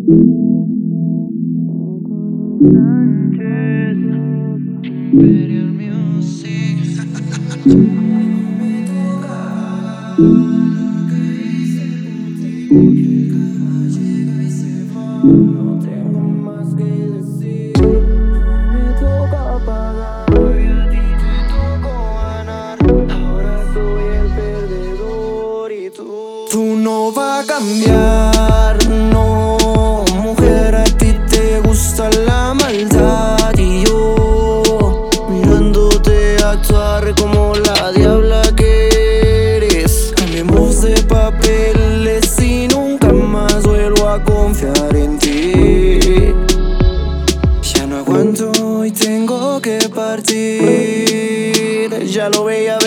Sánchez, Imperial Music. No tengo más que decir. Me toca pagar y a ti te tocó ganar. Ahora soy el perdedor y tú no vas a cambiar. No, mujer, a ti te gusta la maldad y yo mirándote actuar como la diabla que eres. Cambiemos de papeles y nunca más vuelvo a confiar en ti. Ya no aguanto y tengo que partir. Ya lo veía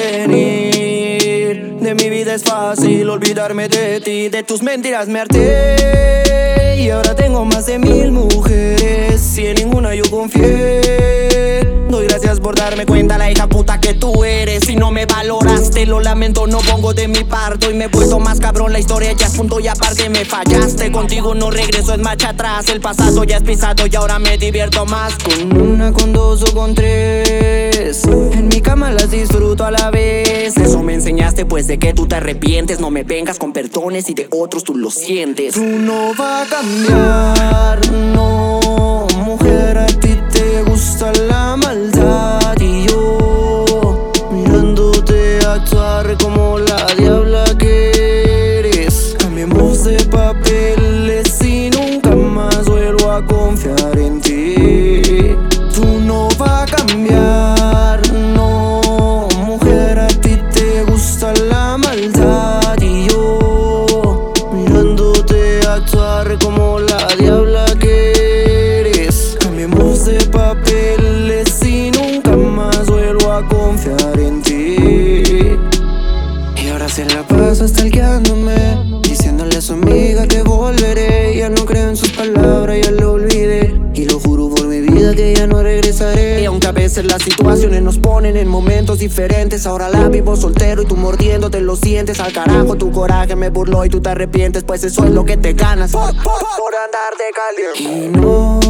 venir. De mi vida es fácil olvidarme de ti. De tus mentiras me harté y ahora tengo más de 1000 mujeres y en ninguna yo confié. Doy gracias por darme cuenta, la hija puta que tú eres. Si no me valoraste, lo lamento, no pongo de mi parte. Y me he vuelto más cabrón, la historia ya es punto y aparte. Me fallaste, contigo no regreso, es marcha atrás. El pasado ya es pisado y ahora me divierto más. Con una, con dos o con tres, en mi cama las disfruto a la vez. Eso me enseñaste, pues de que tú te arrepientes. No me vengas con perdones y de otros tú lo sientes. Tú no vas a cambiar, no, mujer, a ti te gusta la maldad y yo mirándote actuar como la diabla que eres. Cambiemos de papeles y nunca más vuelvo a confiar en ti. Tú no vas a cambiar, no, mujer, a ti te gusta la maldad y yo mirándote actuar como la diabla que eres. Cambiemos de papeles y nunca más vuelvo a confiar en ti. Y ahora se la pasa stalkeándome, diciéndole a su amiga que volveré. Ya no creo en sus palabras, ya lo olvidé. Y lo juro por mi vida que ya no regresaré. Y aunque a veces las situaciones nos ponen en momentos diferentes, ahora la vivo soltero y tú mordiéndote los dientes. Al carajo tu coraje me burló y tú te arrepientes, pues eso es lo que te ganas por andar de caliente. Y no,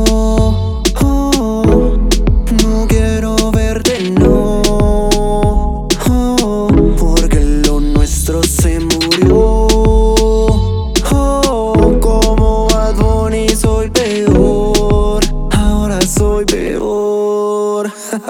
no quiero verte, no, porque lo nuestro se murió. Como Bad Bunny soy peor, ahora soy peor.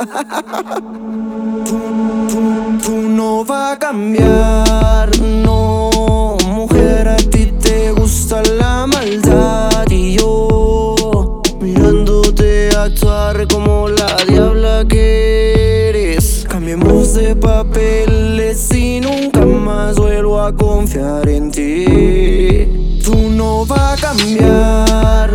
Tú no vas a cambiar, no, mujer, a ti te gusta la maldad y yo mirándote actuar como la diabla que eres. Cambiemos de papeles y nunca más vuelvo a confiar en ti. Tú no vas a cambiar,